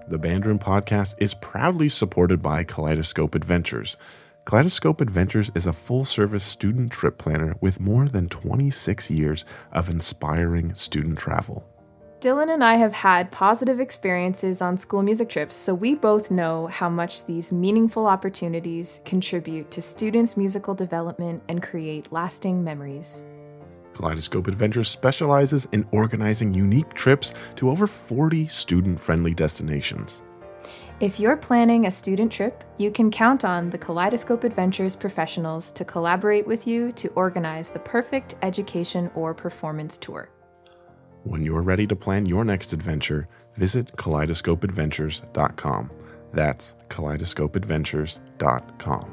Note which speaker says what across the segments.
Speaker 1: The Bandroom Podcast is proudly supported by Kaleidoscope Adventures. Kaleidoscope Adventures is a full-service student trip planner with more than 26 years of inspiring student travel.
Speaker 2: Dylan and I have had positive experiences on school music trips, so we both know how much these meaningful opportunities contribute to students' musical development and create lasting memories.
Speaker 1: Kaleidoscope Adventures specializes in organizing unique trips to over 40 student-friendly destinations.
Speaker 2: If you're planning a student trip, you can count on the Kaleidoscope Adventures professionals to collaborate with you to organize the perfect education or performance tour.
Speaker 1: When you're ready to plan your next adventure, visit kaleidoscopeadventures.com. That's kaleidoscopeadventures.com.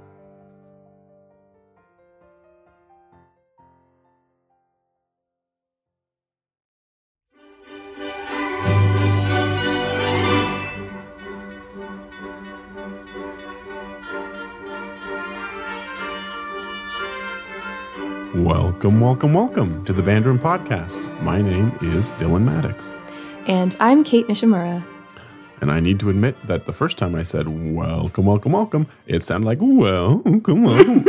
Speaker 1: Welcome to the Bandroom Podcast. My name is Dylan Maddox.
Speaker 2: And I'm Kate Nishimura.
Speaker 1: And I need to admit that the first time I said, welcome, it sounded like, welcome.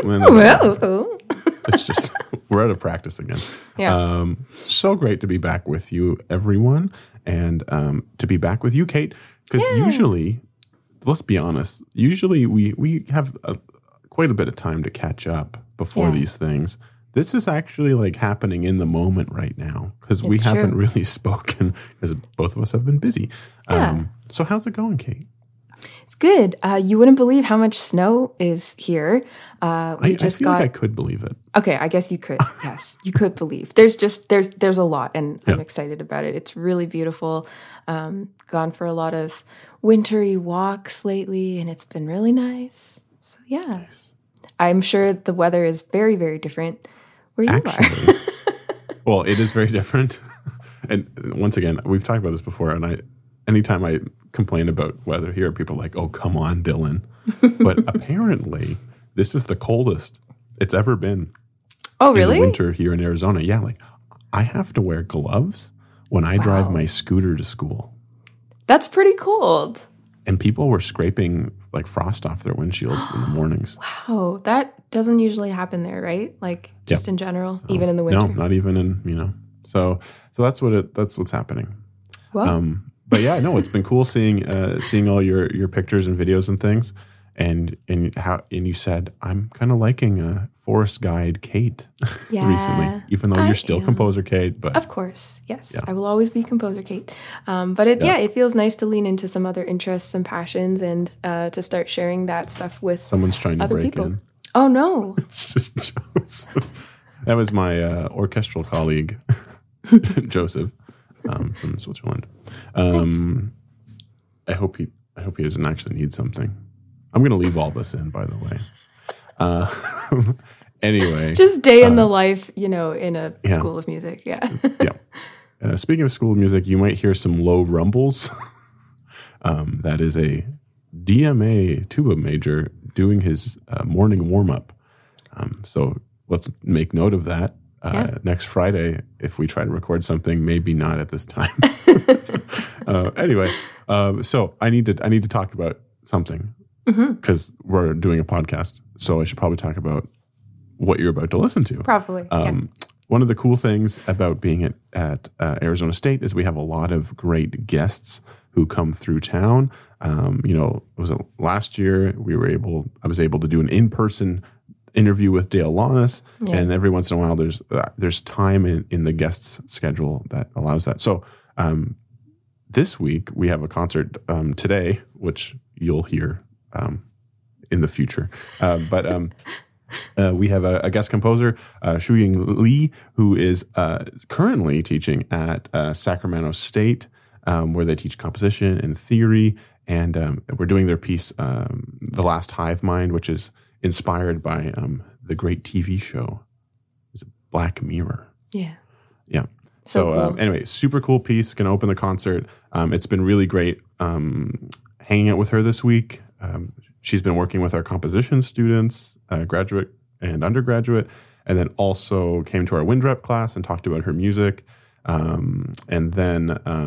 Speaker 2: Well.
Speaker 1: It's just, we're out of practice again.
Speaker 2: Yeah.
Speaker 1: So great to be back with you, everyone. And to be back with you, Kate. Because usually, let's be honest, we have quite a bit of time to catch up before these things. This is actually like happening in the moment right now because we haven't really spoken because both of us have been busy. So how's it going, Kate?
Speaker 2: It's good. You wouldn't believe how much snow is here.
Speaker 1: I feel like I could believe it.
Speaker 2: Okay, I guess you could. Yes, you could believe. There's a lot, and I'm excited about it. It's really beautiful. Gone for a lot of wintry walks lately, and it's been really nice. So yeah, nice. I'm sure the weather is very, very different where you are.
Speaker 1: Well, it is very different. And once again, we've talked about this before, and anytime I complain about weather here, people are like, oh, come on, Dylan. But apparently, this is the coldest it's ever been.
Speaker 2: Oh, really?
Speaker 1: In the winter here in Arizona. Yeah, like I have to wear gloves when I drive my scooter to school.
Speaker 2: That's pretty cold.
Speaker 1: And people were scraping like frost off their windshields in the mornings.
Speaker 2: Wow, that doesn't usually happen there, right? Like just in general, even in the winter.
Speaker 1: No, not even in So that's what's happening.
Speaker 2: Wow.
Speaker 1: But yeah, no, it's been cool seeing all your pictures and videos and things, and you said I'm kind of liking Forest Guide Kate recently, even though you're still Composer Kate. But
Speaker 2: of course, yes, I will always be Composer Kate. But it feels nice to lean into some other interests and passions, and to start sharing that stuff with
Speaker 1: someone's trying to
Speaker 2: other
Speaker 1: break
Speaker 2: people.
Speaker 1: In.
Speaker 2: Oh no,
Speaker 1: It's just Joseph. That was my orchestral colleague, Joseph. From Switzerland.
Speaker 2: Nice.
Speaker 1: I hope he doesn't actually need something. I'm going to leave all this in, by the way. Anyway,
Speaker 2: just day in the life, in a school of music. Yeah.
Speaker 1: Yeah. Speaking of school of music, you might hear some low rumbles. That is a DMA tuba major doing his morning warm up. So let's make note of that. Next Friday, if we try to record something, maybe not at this time. Anyway, so I need to talk about something because we're doing a podcast. So I should probably talk about what you're about to listen to.
Speaker 2: Probably.
Speaker 1: One of the cool things about being at Arizona State is we have a lot of great guests who come through town. Last year I was able to do an in-person interview with Dale Launis, and every once in a while there's time in the guest's schedule that allows that. So this week we have a concert today, which you'll hear in the future. But we have a guest composer, Shuying Lee, who is currently teaching at Sacramento State, where they teach composition and theory, and we're doing their piece, The Last Hive Mind, which is inspired by the great TV show, is it Black Mirror?
Speaker 2: Yeah.
Speaker 1: Yeah.
Speaker 2: So cool.
Speaker 1: Anyway, super cool piece. Going to open the concert. It's been really great hanging out with her this week. She's been working with our composition students, graduate and undergraduate, and then also came to our wind rep class and talked about her music. And then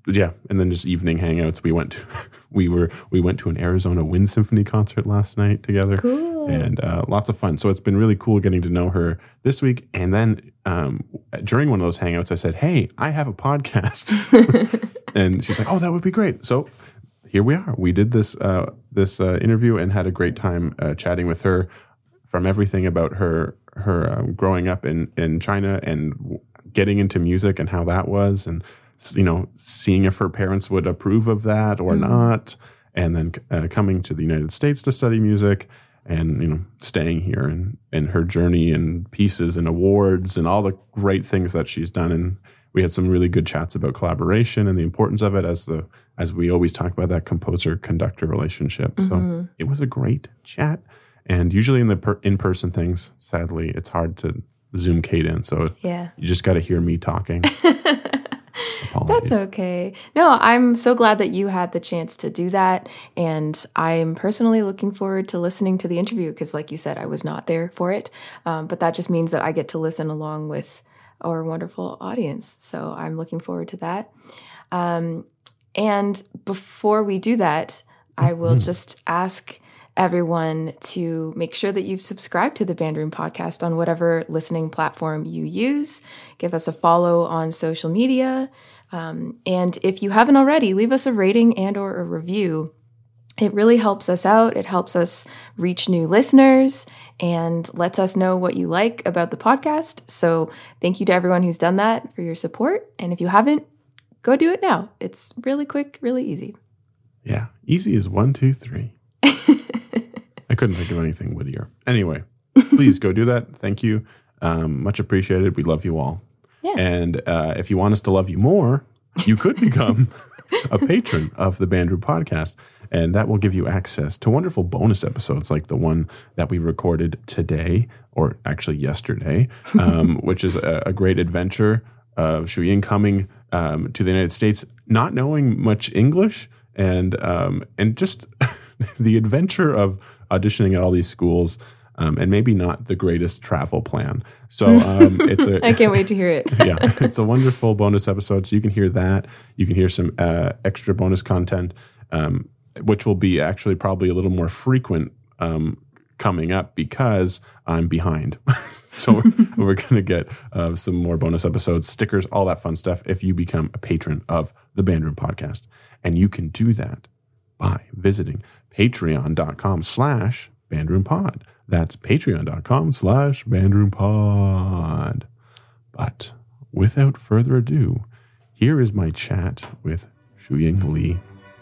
Speaker 1: and then just evening hangouts. We went to an Arizona Wind Symphony concert last night together.
Speaker 2: Cool.
Speaker 1: And lots of fun. So it's been really cool getting to know her this week. And then during one of those hangouts, I said, "Hey, I have a podcast," and she's like, "Oh, that would be great." So here we are. We did this interview and had a great time chatting with her, from everything about her growing up in China and getting into music and how that was, and seeing if her parents would approve of that or not, and then coming to the United States to study music, and staying here, and her journey and pieces and awards and all the great things that she's done. And we had some really good chats about collaboration and the importance of it, as we always talk about, that composer-conductor relationship. So it was a great chat. And usually in the in-person things, sadly, it's hard to Zoom Kate in. So you just got to hear me talking.
Speaker 2: That's okay. No, I'm so glad that you had the chance to do that. And I'm personally looking forward to listening to the interview because, like you said, I was not there for it. But that just means that I get to listen along with our wonderful audience. So I'm looking forward to that. And before we do that, I will just ask everyone to make sure that you've subscribed to the Band Room Podcast on whatever listening platform you use. Give us a follow on social media. And if you haven't already, leave us a rating and or a review. It really helps us out. It helps us reach new listeners and lets us know what you like about the podcast. So thank you to everyone who's done that for your support. And if you haven't, go do it now. It's really quick, really easy.
Speaker 1: Yeah. Easy as 1, 2, 3. I couldn't think of anything wittier. Anyway, please go do that. Thank you. Much appreciated. We love you all.
Speaker 2: Yeah.
Speaker 1: And if you want us to love you more, you could become a patron of the Band Room Podcast. And that will give you access to wonderful bonus episodes like the one that we recorded today, or actually yesterday, which is a great adventure of Shuying coming to the United States, not knowing much English, and just the adventure of auditioning at all these schools, and maybe not the greatest travel plan. So
Speaker 2: I can't wait to hear it.
Speaker 1: Yeah, it's a wonderful bonus episode. So you can hear that. You can hear some extra bonus content, which will be actually probably a little more frequent coming up because I'm behind. So we're going to get some more bonus episodes, stickers, all that fun stuff if you become a patron of the Band Room Podcast. And you can do that by visiting patreon.com/bandroompod. That's patreon.com/bandroompod. But without further ado, here is my chat with Shuying Li.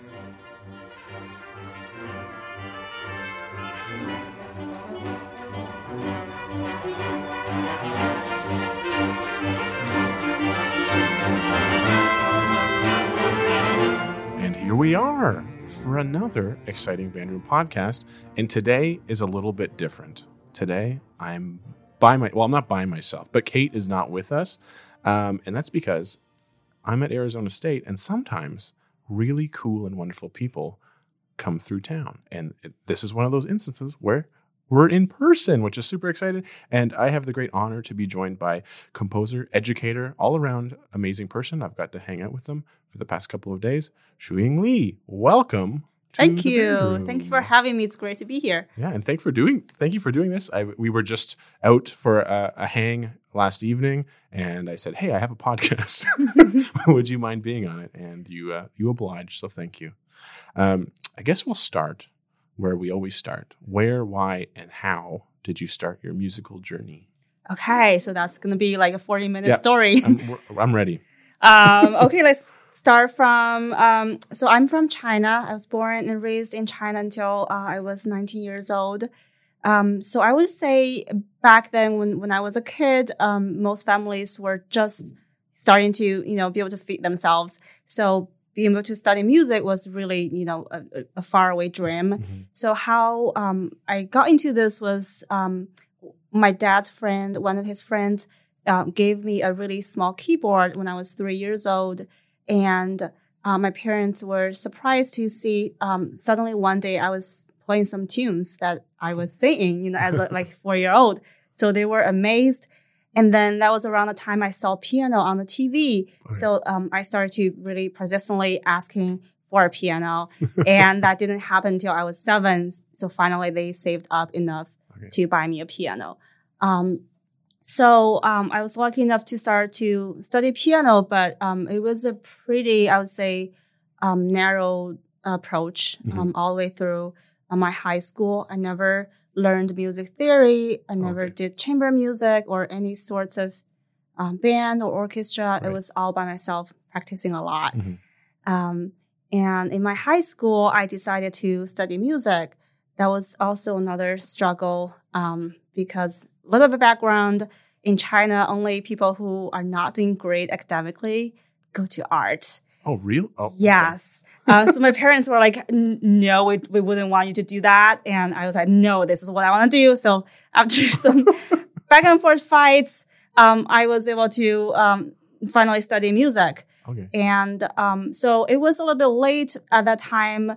Speaker 1: And here we are for another exciting Band Room Podcast. And today is a little bit different. Today I'm not by myself, but Kate is not with us. And that's because I'm at Arizona State, and sometimes really cool and wonderful people come through town. And this is one of those instances where we're in person, which is super exciting. And I have the great honor to be joined by composer, educator, all around amazing person. I've got to hang out with them for the past couple of days. Shuying Li, welcome.
Speaker 3: Thank you. Thank you for having me. It's great to be here.
Speaker 1: Yeah, and thank you for doing this. We were just out for a hang last evening, and I said, "Hey, I have a podcast. Would you mind being on it?" And you obliged, so thank you. I guess we'll start where we always start. Where, why, and how did you start your musical journey?
Speaker 3: Okay, so that's going to be like a 40-minute story.
Speaker 1: I'm ready.
Speaker 3: Okay, let's start from, so I'm from China. I was born and raised in China until I was 19 years old. So I would say back then when I was a kid, most families were just starting to, be able to feed themselves. So being able to study music was really, a faraway dream. Mm-hmm. So how I got into this was my dad's friend, one of his friends, gave me a really small keyboard when I was 3 years old. And my parents were surprised to see suddenly one day I was playing some tunes that I was singing, as a 4-year-old. So they were amazed. And then that was around the time I saw piano on the TV. Okay. So I started to really persistently asking for a piano. And that didn't happen until I was 7. So finally they saved up enough to buy me a piano. So I was lucky enough to start to study piano, but it was a pretty, I would say, narrow approach all the way through my high school. I never learned music theory. I never did chamber music or any sorts of band or orchestra. Right. It was all by myself, practicing a lot. And in my high school, I decided to study music. That was also another struggle because a little bit of background, in China, only people who are not doing great academically go to art.
Speaker 1: Oh, really? Oh,
Speaker 3: yes. Okay. So my parents were like, no, we wouldn't want you to do that. And I was like, no, this is what I want to do. So after some back and forth fights, I was able to finally study music.
Speaker 1: Okay.
Speaker 3: And so it was a little bit late at that time.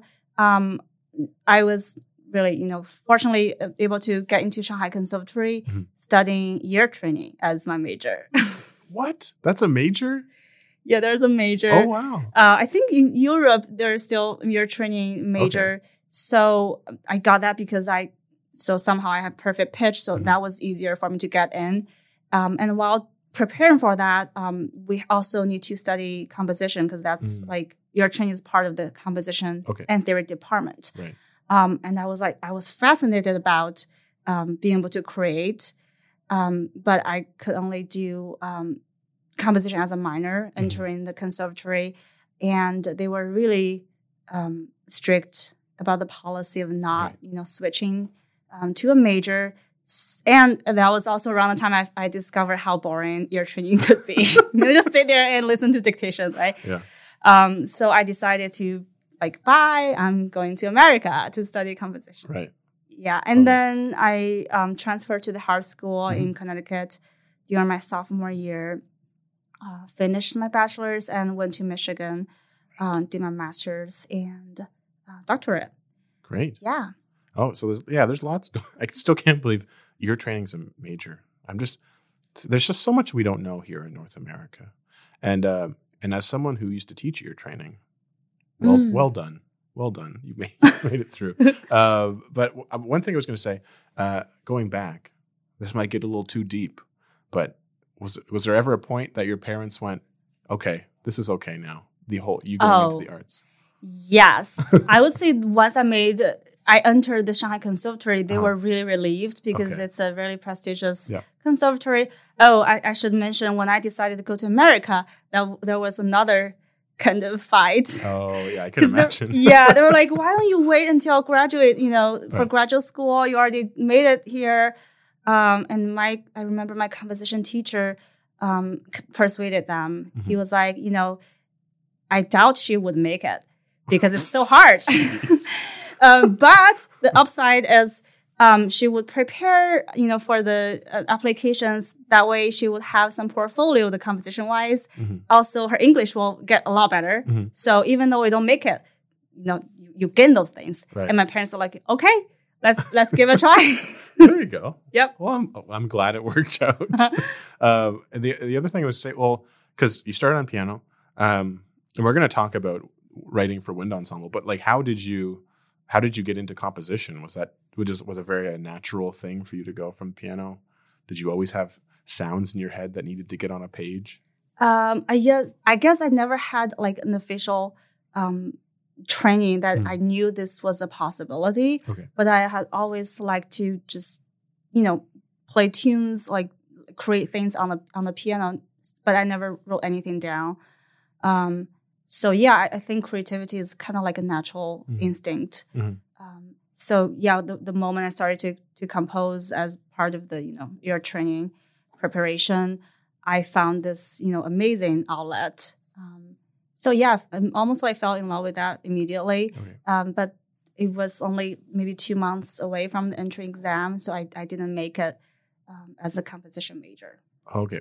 Speaker 3: I was really, fortunately able to get into Shanghai Conservatory, studying ear training as my major.
Speaker 1: What? That's a major?
Speaker 3: Yeah, there's a major.
Speaker 1: Oh, wow.
Speaker 3: I think in Europe, there's still ear training major. Okay. So I got that because somehow I had perfect pitch. So that was easier for me to get in. And while preparing for that, we also need to study composition because that's like ear training is part of the composition and theory department.
Speaker 1: Right.
Speaker 3: And I was fascinated about being able to create, but I could only do composition as a minor entering the conservatory. And they were really strict about the policy of not, switching to a major. And that was also around the time I discovered how boring ear training could be. Just sit there and listen to dictations, right?
Speaker 1: Yeah.
Speaker 3: So I decided to bye, I'm going to America to study composition.
Speaker 1: Right.
Speaker 3: Yeah. And then I transferred to the Hart School in Connecticut during my sophomore year, finished my bachelor's and went to Michigan, did my master's and doctorate.
Speaker 1: Great.
Speaker 3: Yeah.
Speaker 1: Oh, so there's lots. I still can't believe ear training's a major. There's just so much we don't know here in North America. And as someone who used to teach ear training, well done. Well done. You made it through. But one thing I was going to say, going back, this might get a little too deep, but was there ever a point that your parents went, okay, this is okay now, you going into the arts?
Speaker 3: Yes. I would say once I entered the Shanghai Conservatory, they were really relieved because it's a very prestigious conservatory. Oh, I should mention when I decided to go to America, there was another kind of fight.
Speaker 1: Oh, yeah, I can imagine.
Speaker 3: They were like, why don't you wait until graduate, for graduate school? You already made it here. And I remember my composition teacher persuaded them. He was like, I doubt she would make it because it's so hard. But the upside is she would prepare, for the applications. That way she would have some portfolio, the composition wise. Also, her English will get a lot better. So even though we don't make it, you gain those things. Right. And my parents are like, okay, let's give it a try.
Speaker 1: There you go.
Speaker 3: Yep.
Speaker 1: Well, I'm glad it worked out. The other thing I was say, because you started on piano, and we're going to talk about writing for wind ensemble, but how did you get into composition? Was a very natural thing for you to go from piano? Did you always have sounds in your head that needed to get on a page?
Speaker 3: I guess I never had an official training that I knew this was a possibility. Okay. But I had always liked to just, play tunes, create things on the piano. But I never wrote anything down. So yeah, I think creativity is kind of like a natural instinct. So yeah, the moment I started to compose as part of the ear training preparation, I found this amazing outlet. So yeah, almost I fell in love with that immediately. Okay. But it was only maybe 2 months away from the entry exam, so I didn't make it as a composition major.
Speaker 1: Okay.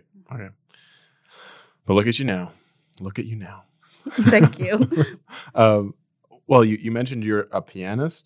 Speaker 1: But look at you now.
Speaker 3: Thank you.
Speaker 1: Well, you mentioned you're a pianist,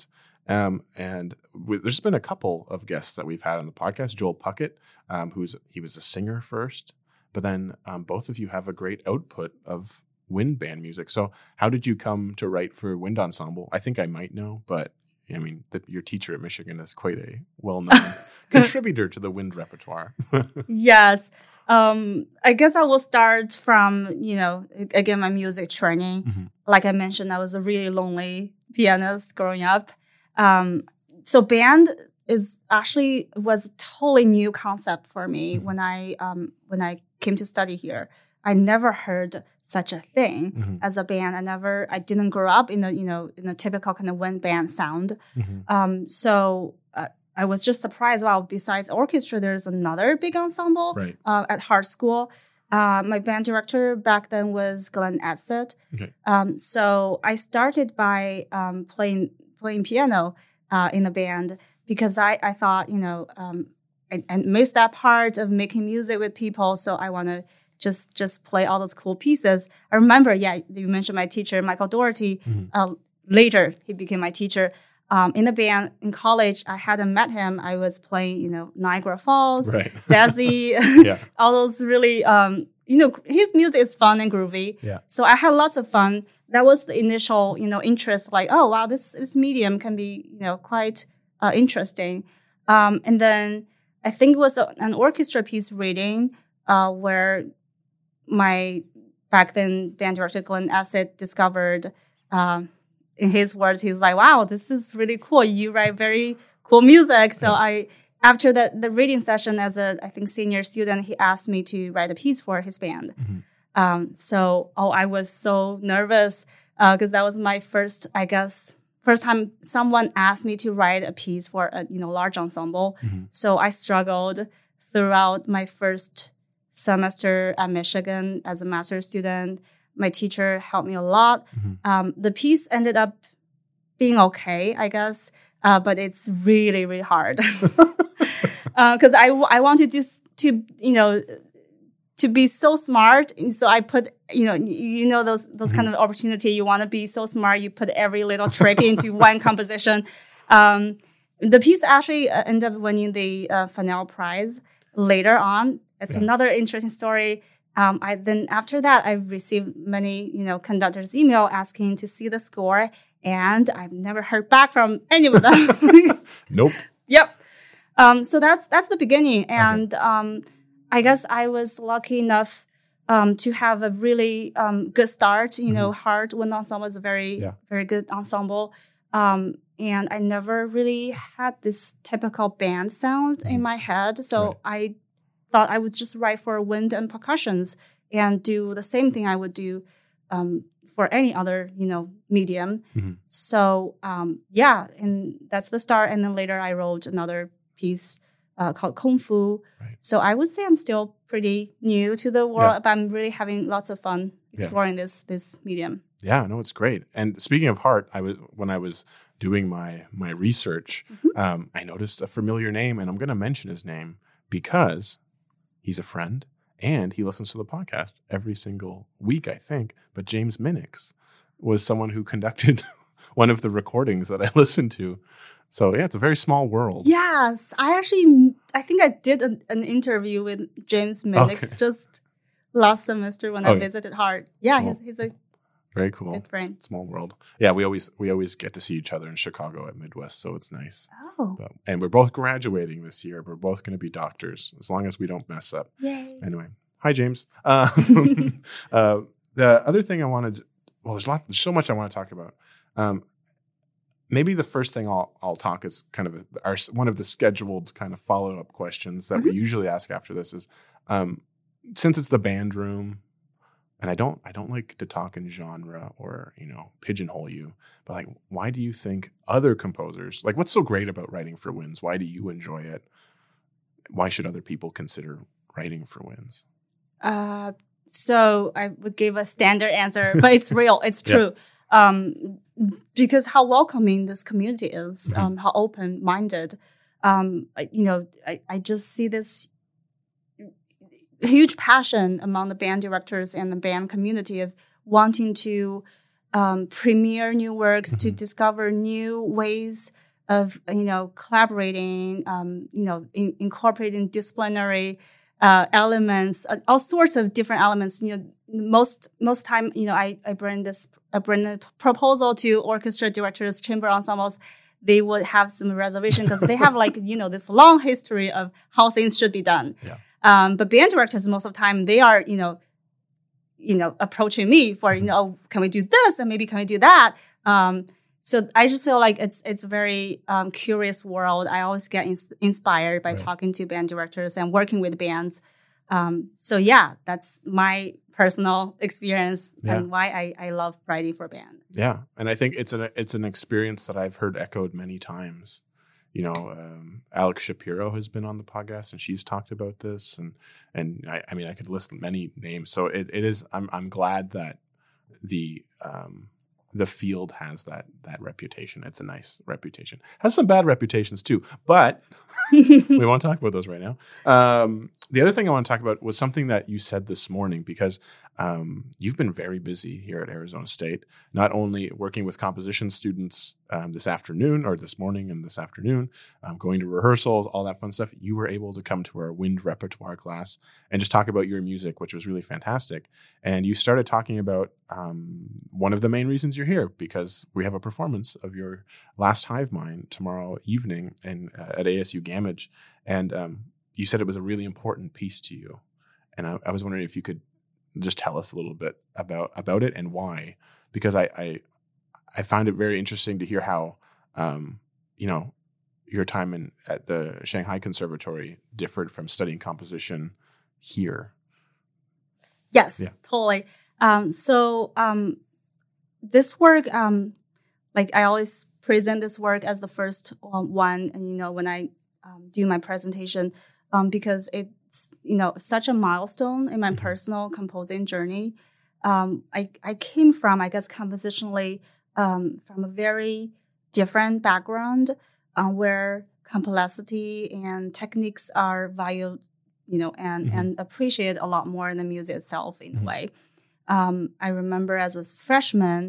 Speaker 1: There's been a couple of guests that we've had on the podcast. Joel Puckett, he was a singer first, but then both of you have a great output of wind band music. So how did you come to write for Wind Ensemble? I think I might know, but I mean, your teacher at Michigan is quite a well-known contributor to the wind repertoire.
Speaker 3: Yes. I guess I will start from, again, my music training. Mm-hmm. Like I mentioned, I was a really lonely pianist growing up. So band was a totally new concept for me when I came to study here. I never heard such a thing as a band. I didn't grow up in a typical kind of wind band sound. So I was just surprised. Wow, besides orchestra, there's another big ensemble at Hart School. My band director back then was Glenn Edsett. Okay. So I started by playing piano in the band because I thought, I missed that part of making music with people. So I want to just play all those cool pieces. I remember, you mentioned my teacher, Michael Doherty. Later, he became my teacher. In the band in college, I hadn't met him. I was playing, Niagara Falls, Desi, all those really, his music is fun and groovy. Yeah. So I had lots of fun. That was the initial, interest, like, oh, wow, this medium can be, quite interesting. And then I think it was an orchestra piece reading where my back then band director, Glenn Edsett, discovered in his words, he was like, wow, this is really cool. You write very cool music. So after the reading session as a, I think, senior student, he asked me to write a piece for his band. I was so nervous because that was my first time someone asked me to write a piece for a, large ensemble. So I struggled throughout my first semester at Michigan as a master's student. My teacher helped me a lot. The piece ended up being okay, I guess, but it's really, really hard because I wanted to be so smart. And so I put, those kind of opportunity. You want to be so smart, you put every little trick into one composition. The piece actually ended up winning the Fennell Prize later on. It's another interesting story. Then after that, I received many, conductors' email asking to see the score, and I've never heard back from any of them.
Speaker 1: Nope.
Speaker 3: Yep. So that's the beginning, and I guess I was lucky enough to have a really good start. Hart Wind Ensemble is a very very good ensemble, and I never really had this typical band sound in my head, so I thought I would just write for wind and percussions and do the same thing I would do for any other, medium. So, and that's the start. And then later I wrote another piece called Kung Fu. So I would say I'm still pretty new to the world, but I'm really having lots of fun exploring this medium.
Speaker 1: Yeah, no, it's great. And speaking of Hart, when I was doing my research, I noticed a familiar name, and I'm going to mention his name because he's a friend, and he listens to the podcast every single week, I think. But James Minix was someone who conducted one of the recordings that I listened to. So, it's a very small world.
Speaker 3: Yes. I think I did an interview with James Minix just last semester when I visited Hart. Yeah, cool. He's a
Speaker 1: very cool.
Speaker 3: Good friend.
Speaker 1: Small world. Yeah, we always get to see each other in Chicago at Midwest, so it's nice.
Speaker 3: Oh.
Speaker 1: And we're both graduating this year. We're both going to be doctors, as long as we don't mess up.
Speaker 3: Yay.
Speaker 1: Anyway, hi, James. The other thing there's so much I want to talk about. Maybe the first thing I'll talk is kind of one of the scheduled kind of follow-up questions that we usually ask after this is, since it's the band room, and I don't like to talk in genre or, pigeonhole you, but like, why do you think other composers, like, what's so great about writing for winds? Why do you enjoy it? Why should other people consider writing for winds?
Speaker 3: So I would give a standard answer, but it's real. It's true. Because how welcoming this community is, how open-minded. I just see this huge passion among the band directors and the band community of wanting to premiere new works, to discover new ways of, collaborating, incorporating disciplinary elements, all sorts of different elements. Most time, I bring a proposal to orchestra directors, chamber ensembles. They would have some reservation because they have this long history of how things should be done.
Speaker 1: Yeah.
Speaker 3: But band directors, most of the time, they are, approaching me for, can we do this? And maybe can we do that? So I just feel like it's a very curious world. I always get inspired by talking to band directors and working with bands. So yeah, that's my personal experience and why I love writing for band.
Speaker 1: Yeah, and I think it's an experience that I've heard echoed many times. Alex Shapiro has been on the podcast and she's talked about this, and I could list many names. So it is. I'm glad that the field has that reputation. It's a nice reputation. Has some bad reputations too, but we won't talk about those right now. The other thing I want to talk about was something that you said this morning, because you've been very busy here at Arizona State, not only working with composition students this morning and this afternoon, going to rehearsals, all that fun stuff. You were able to come to our wind repertoire class and just talk about your music, which was really fantastic. And you started talking about one of the main reasons you're here, because we have a performance of your last Hive Mind tomorrow evening at ASU Gamage. And you said it was a really important piece to you. And I was wondering if you could just tell us a little bit about it and why, because I found it very interesting to hear how, your time at the Shanghai Conservatory differed from studying composition here.
Speaker 3: Yes, totally. This work, I always present this work as the first one, and when I do my presentation, because it's such a milestone in my personal composing journey. I came from, I guess, compositionally from a very different background where complexity and techniques are valued, and appreciated a lot more in the music itself in a way. I remember as a freshman,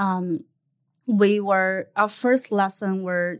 Speaker 3: our first lesson were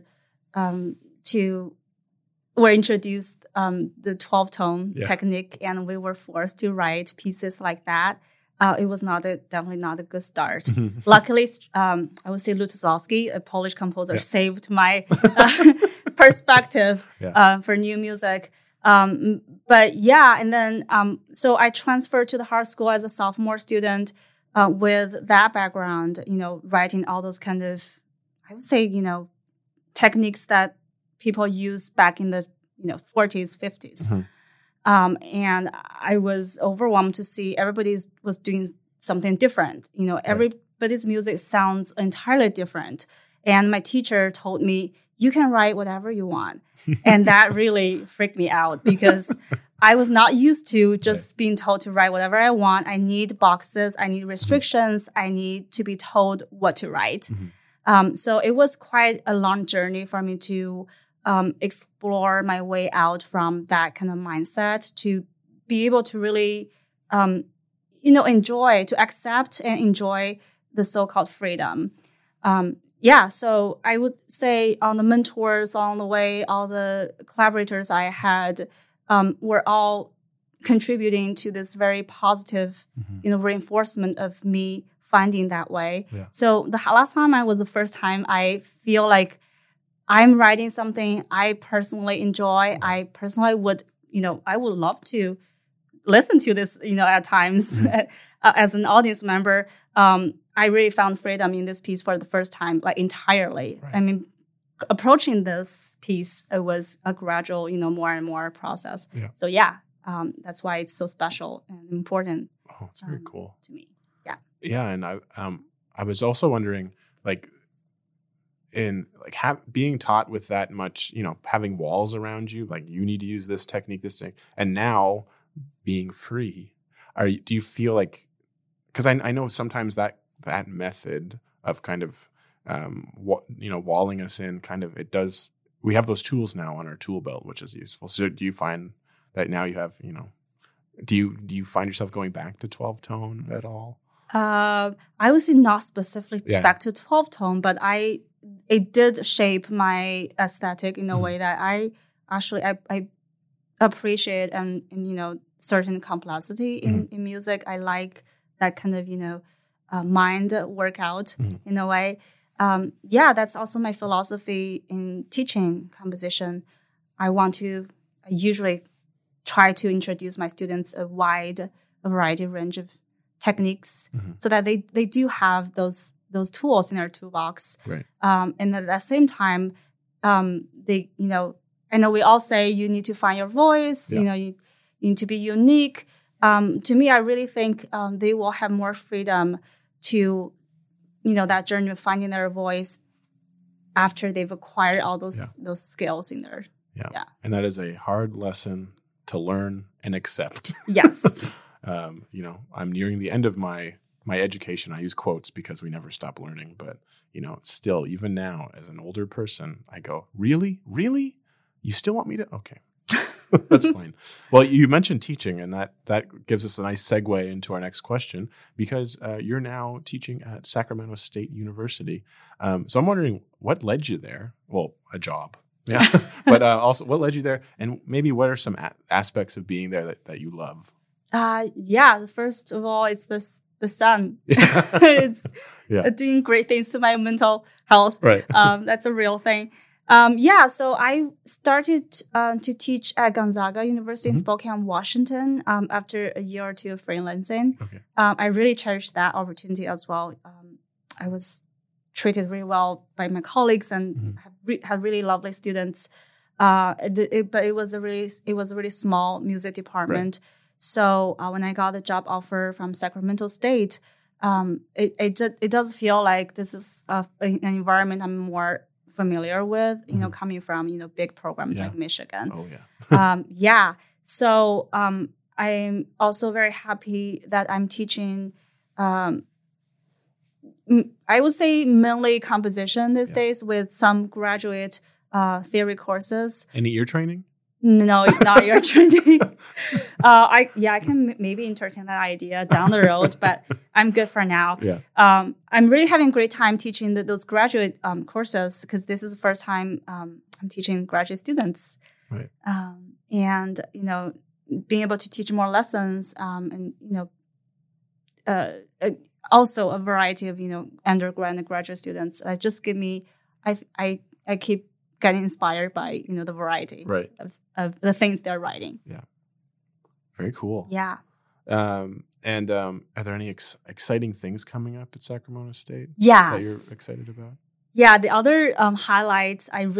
Speaker 3: introduced the 12-tone technique, and we were forced to write pieces like that. It was definitely not a good start. Luckily, I would say Lutosławski, a Polish composer, saved my perspective for new music. But yeah, and then so I transferred to the Hart School as a sophomore student with that background, writing all those kind of, I would say, techniques that people use back in the 40s, 50s. And I was overwhelmed to see everybody was doing something different. Everybody's music sounds entirely different. And my teacher told me, you can write whatever you want. And that really freaked me out because I was not used to just being told to write whatever I want. I need boxes. I need restrictions. I need to be told what to write. So it was quite a long journey for me to explore my way out from that kind of mindset, to be able to really, enjoy, to accept and enjoy the so-called freedom. So I would say on the mentors along the way, all the collaborators I had were all contributing to this very positive, reinforcement of me finding that way. So the last time was the first time I feel like I'm writing something I personally enjoy. I personally would, I would love to listen to this, at times as an audience member. I really found freedom in this piece for the first time, like entirely. Right. I mean, approaching this piece, it was a gradual, more and more process. So that's why it's so special and important.
Speaker 1: Oh, it's very cool
Speaker 3: to me.
Speaker 1: Yeah, and I was also wondering, being taught with that much, having walls around you, like you need to use this technique, this thing, and now being free. Do you feel like? Because I know sometimes that method of kind of walling us in, kind of it does. We have those tools now on our tool belt, which is useful. So do you find that now you have do you find yourself going back to 12-tone at all?
Speaker 3: I would say not specifically back to 12-tone, but it did shape my aesthetic in a way that I appreciate and certain complexity in music. I like that kind of, mind workout in a way. That's also my philosophy in teaching composition. I usually try to introduce my students a wide variety range of techniques so that they do have those tools in their toolbox.
Speaker 1: Right.
Speaker 3: And at the same time, they, I know we all say you need to find your voice, you need to be unique. To me, I really think they will have more freedom to, that journey of finding their voice after they've acquired all those skills in there.
Speaker 1: Yeah. And that is a hard lesson to learn and accept.
Speaker 3: Yes.
Speaker 1: I'm nearing the end of my education. I use quotes because we never stop learning. But, still, even now, as an older person, I go, really? Really? You still want me to? Okay. That's fine. Well, you mentioned teaching, and that gives us a nice segue into our next question, because you're now teaching at Sacramento State University. So I'm wondering, what led you there? Well, a job. Yeah. But also, what led you there? And maybe what are some aspects of being there that you love?
Speaker 3: First of all, it's the sun. It's doing great things to my mental health.
Speaker 1: Right.
Speaker 3: That's a real thing. So I started to teach at Gonzaga University in Spokane, Washington, after a year or two of freelancing.
Speaker 1: Okay.
Speaker 3: I really cherished that opportunity as well. I was treated really well by my colleagues and had really lovely students. But it was a really small music department. Right. So when I got the job offer from Sacramento State, it does feel like this is an environment I'm more familiar with, coming from, big programs like Michigan.
Speaker 1: Oh, yeah.
Speaker 3: So I'm also very happy that I'm teaching, I would say mainly composition these days with some graduate theory courses.
Speaker 1: Any ear training?
Speaker 3: No, not ear training. I can maybe entertain that idea down the road, but I'm good for now.
Speaker 1: Yeah.
Speaker 3: I'm really having a great time teaching those graduate courses because this is the first time I'm teaching graduate students.
Speaker 1: Right.
Speaker 3: And being able to teach more lessons, and also a variety of undergrad and graduate students. Just give me, I keep getting inspired by the variety of the things they're writing.
Speaker 1: Yeah, very cool.
Speaker 3: Yeah.
Speaker 1: And are there any exciting things coming up at Sacramento State?
Speaker 3: Yes.
Speaker 1: That you're excited about?
Speaker 3: Yeah, the other highlights I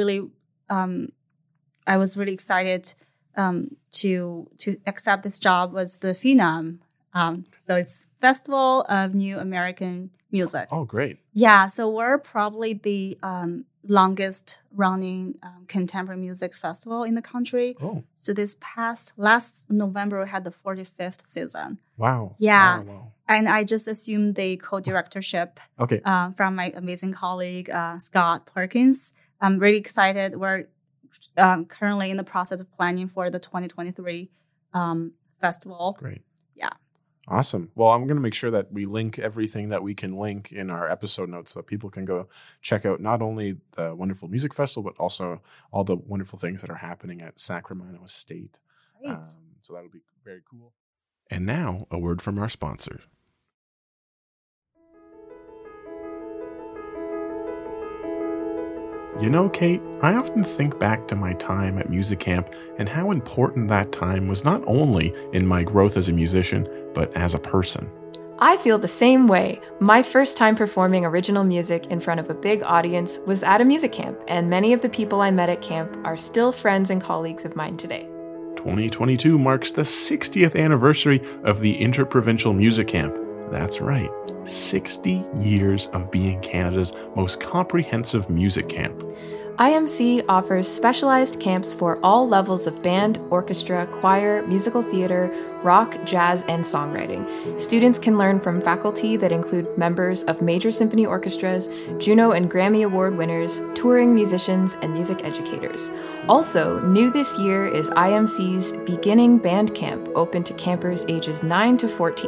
Speaker 3: was really excited to accept this job was the Phenom. So it's Festival of New American Music.
Speaker 1: Oh, great.
Speaker 3: Yeah, so we're probably the longest running contemporary music festival in the country.
Speaker 1: Oh.
Speaker 3: So last November, we had the 45th season.
Speaker 1: Wow.
Speaker 3: Yeah.
Speaker 1: Wow.
Speaker 3: And I just assumed the co-directorship from my amazing colleague, Scott Perkins. I'm really excited. We're currently in the process of planning for the 2023 festival.
Speaker 1: Great.
Speaker 3: Yeah.
Speaker 1: Awesome. Well, I'm going to make sure that we link everything that we can link in our episode notes so that people can go check out not only the wonderful music festival, but also all the wonderful things that are happening at Sacramento State.
Speaker 3: Great.
Speaker 1: So that'll be very cool. And now, a word from our sponsor. You know, Kate, I often think back to my time at music camp and how important that time was not only in my growth as a musician, but as a person.
Speaker 2: I feel the same way. My first time performing original music in front of a big audience was at a music camp, and many of the people I met at camp are still friends and colleagues of mine today.
Speaker 1: 2022 marks the 60th anniversary of the Interprovincial Music Camp. That's right, 60 years of being Canada's most comprehensive music camp.
Speaker 2: IMC offers specialized camps for all levels of band, orchestra, choir, musical theater, rock, jazz, and songwriting. Students can learn from faculty that include members of major symphony orchestras, Juno and Grammy Award winners, touring musicians, and music educators. Also, new this year is IMC's Beginning Band Camp, open to campers ages 9 to 14.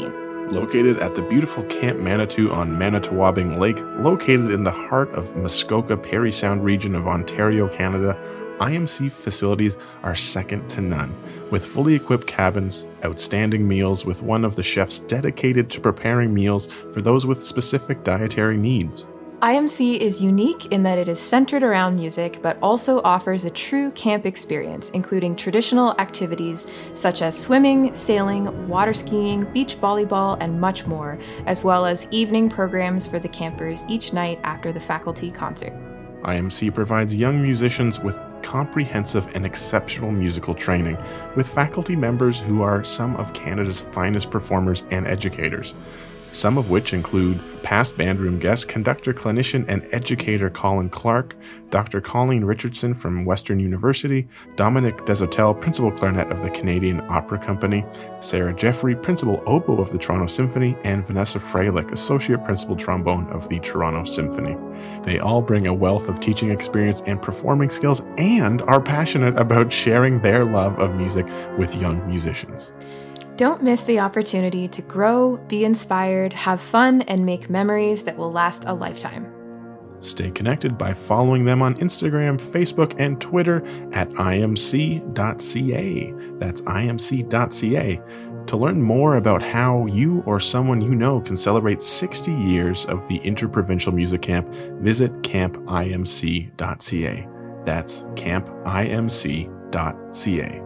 Speaker 1: Located at the beautiful Camp Manitou on Manitowobbing Lake, located in the heart of Muskoka Parry Sound region of Ontario, Canada, IMC facilities are second to none, with fully equipped cabins, outstanding meals with one of the chefs dedicated to preparing meals for those with specific dietary needs.
Speaker 2: IMC is unique in that it is centered around music, but also offers a true camp experience, including traditional activities such as swimming, sailing, water skiing, beach volleyball, and much more, as well as evening programs for the campers each night after the faculty concert.
Speaker 1: IMC provides young musicians with comprehensive and exceptional musical training, with faculty members who are some of Canada's finest performers and educators. Some of which include past bandroom guest, conductor, clinician, and educator Colin Clark, Dr. Colleen Richardson from Western University, Dominic Deshotel, principal clarinet of the Canadian Opera Company, Sarah Jeffrey, principal oboe of the Toronto Symphony, and Vanessa Freilich, associate principal trombone of the Toronto Symphony. They all bring a wealth of teaching experience and performing skills and are passionate about sharing their love of music with young musicians.
Speaker 2: Don't miss the opportunity to grow, be inspired, have fun, and make memories that will last a lifetime.
Speaker 1: Stay connected by following them on Instagram, Facebook, and Twitter at imc.ca. That's imc.ca. To learn more about how you or someone you know can celebrate 60 years of the Interprovincial Music Camp, visit campimc.ca. That's campimc.ca.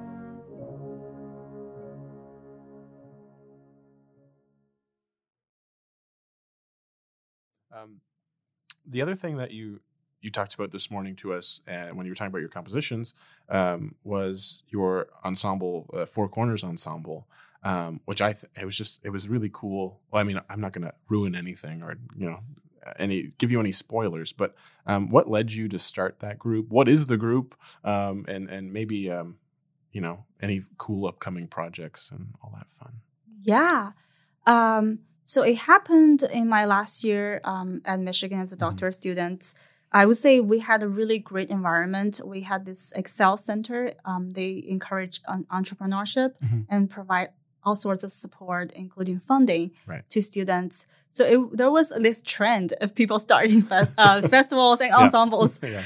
Speaker 1: The other thing that you talked about this morning to us when you were talking about your compositions was your ensemble, Four Corners Ensemble, which it was really cool. Well, I mean, I'm not going to ruin anything or give you any spoilers, but what led you to start that group? What is the group? And maybe any cool upcoming projects and all that fun.
Speaker 3: Yeah. So it happened in my last year at Michigan as a doctoral student. I would say we had a really great environment. We had this Excel Center. They encourage entrepreneurship and provide all sorts of support, including funding to students. So there was this trend of people starting festivals and ensembles. And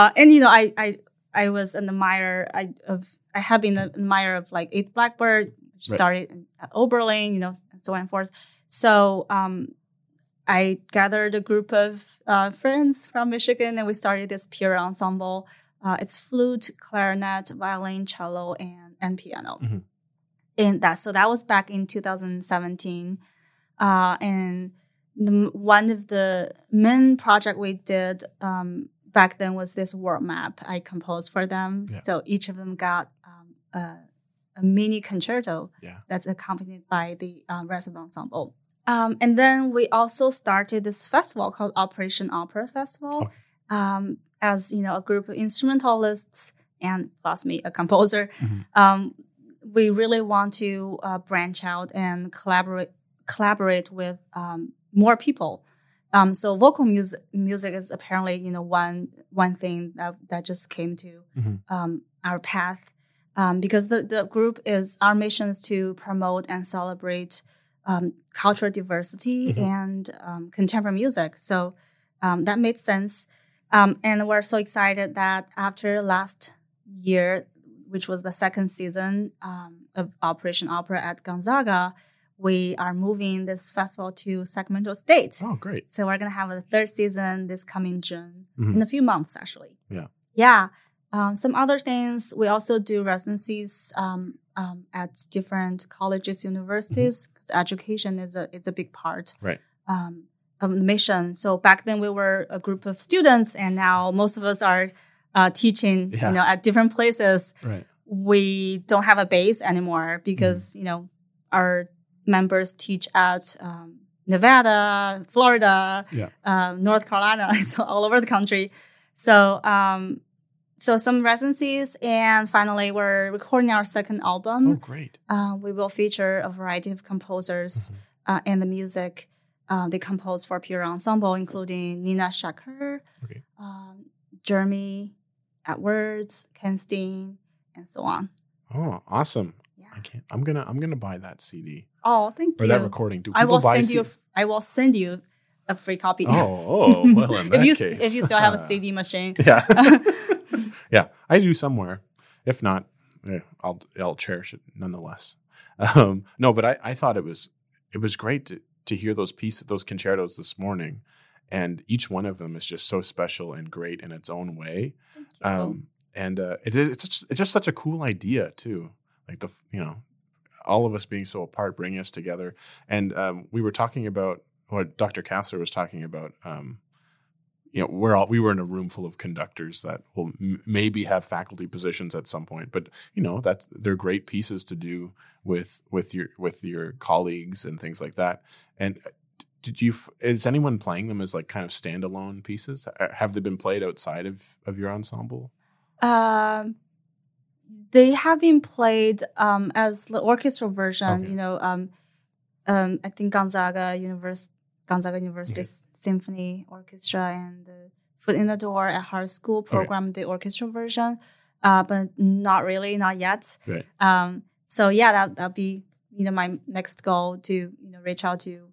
Speaker 3: I was an admirer. I have been an admirer of like Eighth Blackbird, which started at Oberlin, and so on and forth. So I gathered a group of friends from Michigan, and we started this peer ensemble. It's flute, clarinet, violin, cello, and piano. And that was back in 2017. And one of the main project we did back then was this world map I composed for them. Yeah. So each of them got a mini concerto that's accompanied by the rest of the ensemble. And then we also started this festival called Operation Opera Festival. Okay. As a group of instrumentalists and plus me, a composer. We really want to branch out and collaborate with more people. So vocal music is apparently one thing that just came to our path. Because the group our mission is to promote and celebrate cultural diversity and contemporary music. So that made sense. And we're so excited that after last year, which was the second season of Operation Opera at Gonzaga, we are moving this festival to Sacramento State.
Speaker 1: Oh, great.
Speaker 3: So we're going to have a third season this coming June, in a few months, actually.
Speaker 1: Yeah.
Speaker 3: Yeah. Some other things, we also do residencies at different colleges, universities, because education is a big part of the mission. So back then we were a group of students, and now most of us are teaching, at different places.
Speaker 1: Right.
Speaker 3: We don't have a base anymore because, our members teach at Nevada, Florida, North Carolina, so all over the country. So, so some residencies, and finally we're recording our second album.
Speaker 1: Oh, great.
Speaker 3: We will feature a variety of composers and the music they compose for Pure Ensemble, including Nina Shaker, Jeremy Edwards, Ken Steen, and so on.
Speaker 1: Oh, awesome.
Speaker 3: Yeah.
Speaker 1: I'm gonna buy that CD.
Speaker 3: Oh, thank you.
Speaker 1: Or that recording. Do
Speaker 3: I
Speaker 1: people
Speaker 3: will
Speaker 1: buy
Speaker 3: send you. I will send you a free copy.
Speaker 1: Oh, well, in that case.
Speaker 3: If you still have a CD machine.
Speaker 1: Yeah. Yeah, I do somewhere. If not, I'll cherish it nonetheless. No, but I thought it was great to hear those concertos this morning, and each one of them is just so special and great in its own way.
Speaker 3: Thank you.
Speaker 1: And it's just such a cool idea too. Like all of us being so apart, bringing us together. And we were talking about what Dr. Kassler was talking about. We were in a room full of conductors that will maybe have faculty positions at some point, but they're great pieces to do with your colleagues and things like that. And is anyone playing them as like kind of standalone pieces? Have they been played outside of your ensemble?
Speaker 3: They have been played as the orchestral version.
Speaker 1: Okay.
Speaker 3: I think Gonzaga University Symphony Orchestra and the Foot in the Door at Hart School program the orchestral version, but not yet.
Speaker 1: Right.
Speaker 3: So yeah, that'll be my next goal to reach out to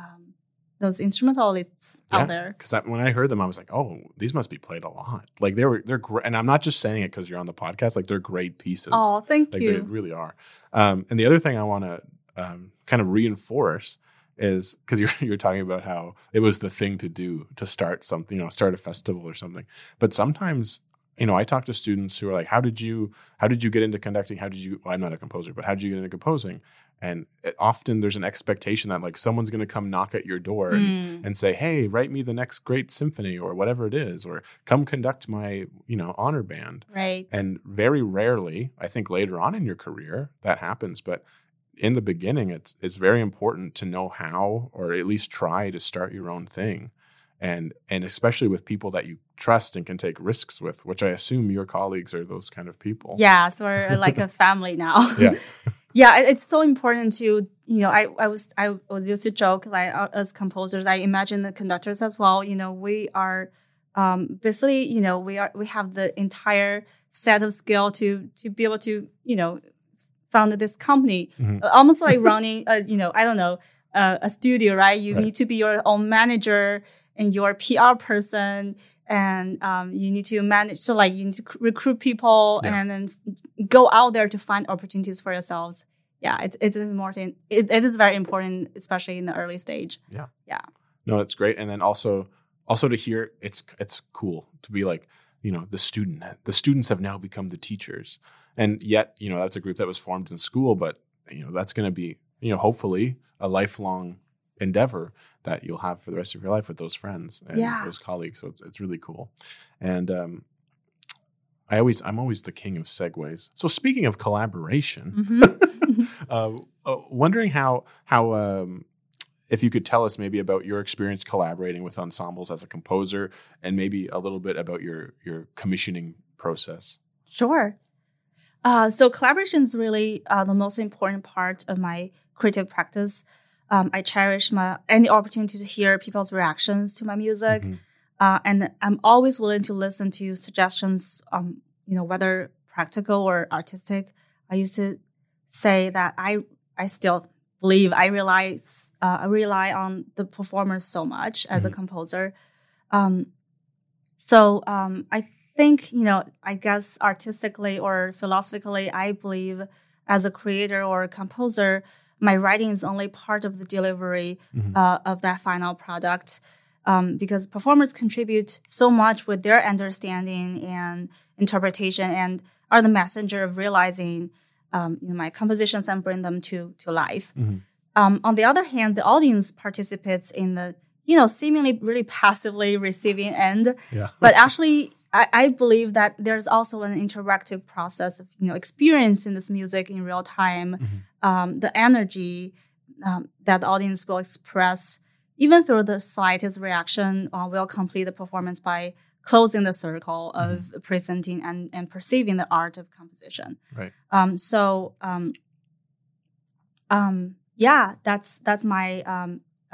Speaker 3: those instrumentalists out there.
Speaker 1: Because when I heard them, I was like, oh, these must be played a lot. Like they're great, and I'm not just saying it because you're on the podcast. Like they're great pieces.
Speaker 3: Oh, thank you.
Speaker 1: They really are. And the other thing I want to kind of reinforce is because you're talking about how it was the thing to do to start something, start a festival or something. But sometimes, I talk to students who are like, how did you get into conducting? I'm not a composer, but how did you get into composing? And often there's an expectation that like someone's going to come knock at your door and say, hey, write me the next great symphony or whatever it is, or come conduct my, honor band.
Speaker 3: Right.
Speaker 1: And very rarely, I think later on in your career that happens. But in the beginning, it's very important to know how, or at least try to start your own thing. And especially with people that you trust and can take risks with, which I assume your colleagues are those kind of people.
Speaker 3: Yeah, so we're like a family now.
Speaker 1: Yeah.
Speaker 3: Yeah, it's so important to, I was used to joke, like as composers, I imagine the conductors as well, we are basically, we have the entire set of skill to be able to, found this company, almost like running, I don't know, a studio, right? You need to be your own manager and your PR person, and you need to manage. So like you need to recruit people and then go out there to find opportunities for yourselves. Yeah, it is important. It is very important, especially in the early stage. Yeah, yeah.
Speaker 1: No, it's great, and then also to hear it's cool to be like, the students have now become the teachers. And yet, that's a group that was formed in school, but, that's going to be, hopefully a lifelong endeavor that you'll have for the rest of your life with those friends and those colleagues. So it's really cool. And I'm always the king of segues. So speaking of collaboration, wondering how if you could tell us maybe about your experience collaborating with ensembles as a composer, and maybe a little bit about your commissioning process.
Speaker 3: Sure. So collaboration is really the most important part of my creative practice. I cherish any opportunity to hear people's reactions to my music. And I'm always willing to listen to suggestions, whether practical or artistic. I used to say that I still believe I rely on the performers so much as a composer. So I think, I guess artistically or philosophically, I believe as a creator or a composer, my writing is only part of the delivery of that final product, because performers contribute so much with their understanding and interpretation and are the messenger of realizing my compositions and bring them to life. On the other hand, the audience participates in the, seemingly really passively receiving end. But actually, I believe that there's also an interactive process of, experiencing this music in real time. The energy that the audience will express, even through the slightest reaction, will complete the performance by closing the circle of presenting and perceiving the art of composition.
Speaker 1: Right.
Speaker 3: That's my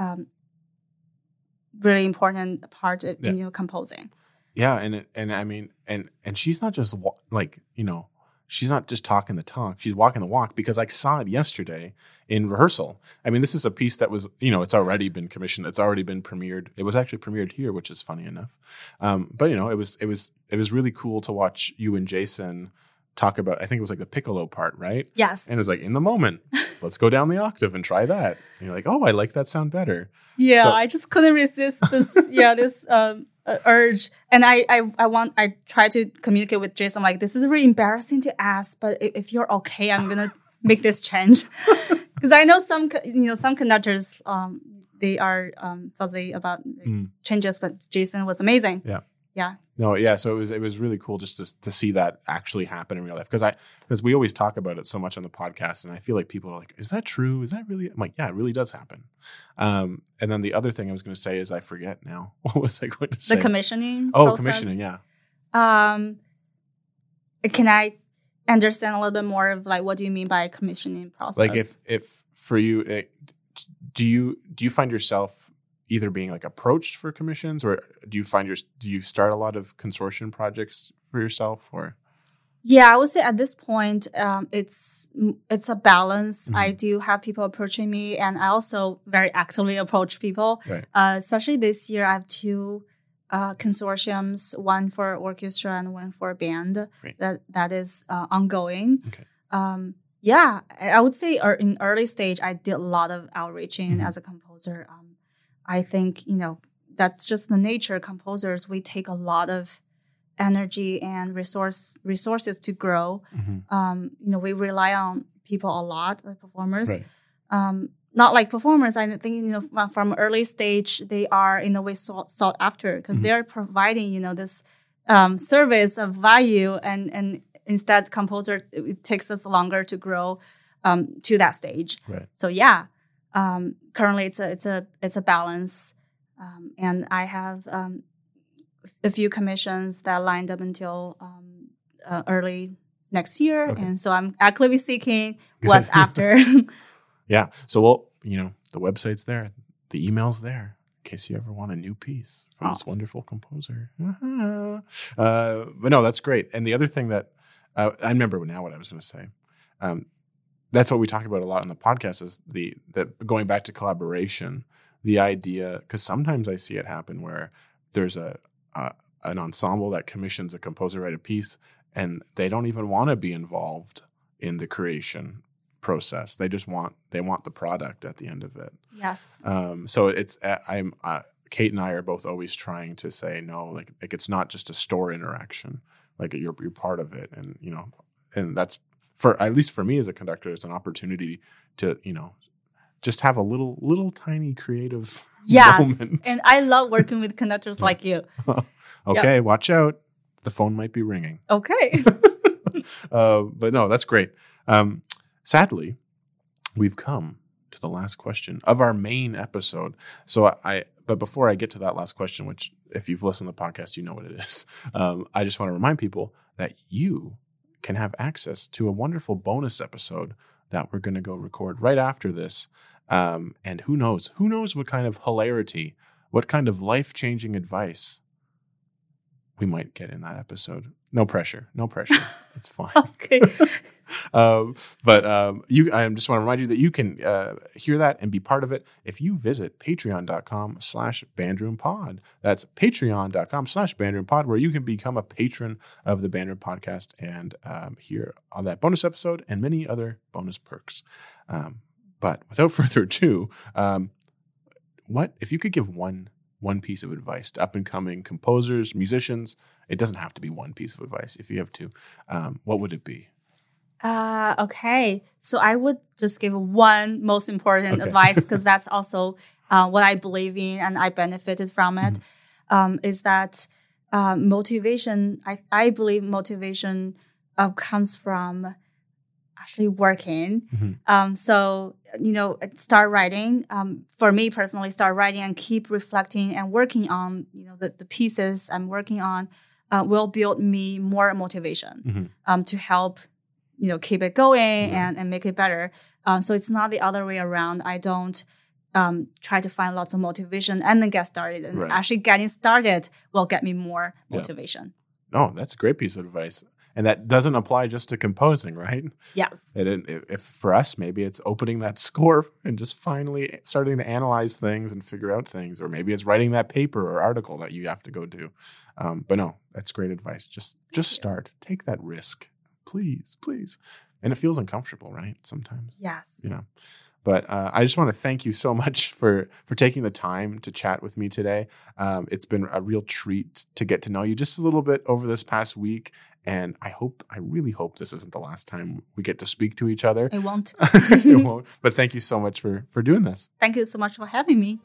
Speaker 3: really important part of composing.
Speaker 1: Yeah, and I mean, and she's not just she's not just talking the talk, she's walking the walk, because I saw it yesterday in rehearsal. I mean, this is a piece that was, it's already been commissioned. It's already been premiered. It was actually premiered here, which is funny enough. But it was really cool to watch you and Jason talk about, I think it was like the piccolo part, right?
Speaker 3: Yes.
Speaker 1: And it was like, in the moment, let's go down the octave and try that. And you're like, oh, I like that sound better.
Speaker 3: Yeah, so, I just couldn't resist this, this urge. And I try to communicate with Jason, like, this is really embarrassing to ask, but if you're okay, I'm going to make this change. Because I know some conductors, they are fuzzy about changes, but Jason was amazing.
Speaker 1: Yeah.
Speaker 3: Yeah.
Speaker 1: No, yeah. So it was really cool just to see that actually happen in real life. Because we always talk about it so much on the podcast, and I feel like people are like, "Is that true? Is that really?" I'm like, "Yeah, it really does happen." And then the other thing I was going to say is I forget now. What was I going to say?
Speaker 3: The commissioning.
Speaker 1: Oh,
Speaker 3: process.
Speaker 1: Commissioning. Yeah.
Speaker 3: Can I understand a little bit more of like what do you mean by commissioning process?
Speaker 1: Like if for you, do you find yourself either being like approached for commissions, or do you start a lot of consortium projects for yourself, or?
Speaker 3: Yeah, I would say at this point, it's a balance.
Speaker 1: Mm-hmm.
Speaker 3: I do have people approaching me, and I also very actively approach people.
Speaker 1: Right.
Speaker 3: Especially this year, I have 2 consortiums, one for orchestra and one for band.
Speaker 1: Great.
Speaker 3: That is ongoing.
Speaker 1: Okay.
Speaker 3: Yeah, I would say in early stage, I did a lot of outreaching as a composer. I think, that's just the nature. Composers, we take a lot of energy and resources to grow. Mm-hmm. We rely on people a lot, like performers. Right. Not like performers. I think, from early stage, they are in a way sought after because they're providing, this service of value. And instead, composer, it takes us longer to grow to that stage.
Speaker 1: Right.
Speaker 3: So, yeah. Currently it's a balance. And I have, a few commissions that lined up until, early next year. Okay. And so I'm actively seeking what's after.
Speaker 1: Yeah. So, the website's there, the email's there in case you ever want a new piece from this wonderful composer. But no, that's great. And the other thing that, I remember now what I was going to say. That's what we talk about a lot on the podcast is the going back to collaboration, the idea, because sometimes I see it happen where there's an ensemble that commissions a composer write a piece and they don't even want to be involved in the creation process. They just want the product at the end of it.
Speaker 3: Yes.
Speaker 1: So it's Kate and I are both always trying to say no, like it's not just a store interaction, like you're part of it, and and that's. At least for me as a conductor, it's an opportunity to, just have a little tiny creative moment.
Speaker 3: And I love working with conductors like you.
Speaker 1: Okay, watch out. The phone might be ringing.
Speaker 3: Okay.
Speaker 1: But no, that's great. Sadly, we've come to the last question of our main episode. But before I get to that last question, which if you've listened to the podcast, you know what it is. I just want to remind people that you can have access to a wonderful bonus episode that we're going to go record right after this. And who knows what kind of hilarity, what kind of life-changing advice we might get in that episode. No pressure. It's fine.
Speaker 3: Okay.
Speaker 1: But I just want to remind you that you can hear that and be part of it if you visit patreon.com/bandroompod. That's patreon.com/bandroompod, where you can become a patron of the Bandroom Podcast and hear on that bonus episode and many other bonus perks. But without further ado, what if you could give one piece of advice to up-and-coming composers, musicians? It doesn't have to be one piece of advice. If you have to, what would it be?
Speaker 3: Okay. So I would just give one most important advice because that's also what I believe in and I benefited from it, is that motivation, I believe motivation comes from actually working. So, start writing. For me personally, start writing and keep reflecting and working on, the pieces I'm working on will build me more motivation to help, keep it going and make it better. So it's not the other way around. I don't try to find lots of motivation and then get started. And actually getting started will get me more motivation.
Speaker 1: No, that's a great piece of advice. And that doesn't apply just to composing, right?
Speaker 3: Yes.
Speaker 1: If for us, maybe it's opening that score and just finally starting to analyze things and figure out things, or maybe it's writing that paper or article that you have to go do. But no, that's great advice. Just start. Take that risk, please. And it feels uncomfortable, right? Sometimes.
Speaker 3: Yes.
Speaker 1: But I just want to thank you so much for taking the time to chat with me today. It's been a real treat to get to know you just a little bit over this past week. And I really hope this isn't the last time we get to speak to each other.
Speaker 3: It won't.
Speaker 1: It won't. But thank you so much for doing this.
Speaker 3: Thank you so much for having me.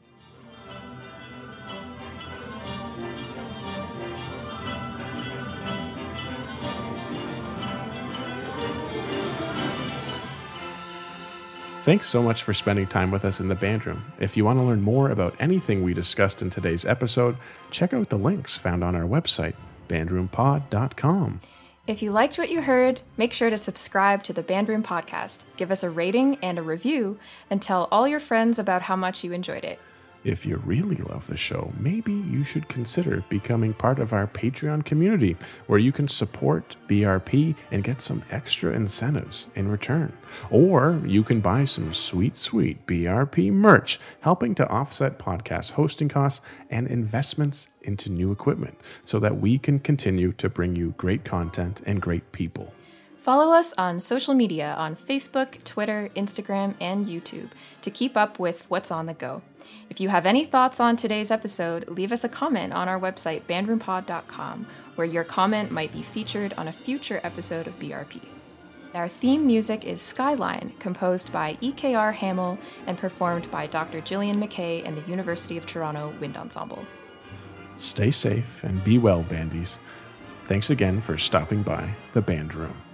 Speaker 1: Thanks so much for spending time with us in the Bandroom. If you want to learn more about anything we discussed in today's episode, check out the links found on our website, bandroompod.com.
Speaker 2: If you liked what you heard, make sure to subscribe to the Bandroom Podcast, give us a rating and a review, and tell all your friends about how much you enjoyed it.
Speaker 1: If you really love the show, maybe you should consider becoming part of our Patreon community, where you can support BRP and get some extra incentives in return. Or you can buy some sweet BRP merch, helping to offset podcast hosting costs and investments into new equipment, so that we can continue to bring you great content and great people.
Speaker 2: Follow us on social media on Facebook, Twitter, Instagram, and YouTube to keep up with what's on the go. If you have any thoughts on today's episode, leave us a comment on our website, bandroompod.com, where your comment might be featured on a future episode of BRP. Our theme music is Skyline, composed by EKR Hamill and performed by Dr. Gillian McKay and the University of Toronto Wind Ensemble.
Speaker 1: Stay safe and be well, bandies. Thanks again for stopping by the Bandroom.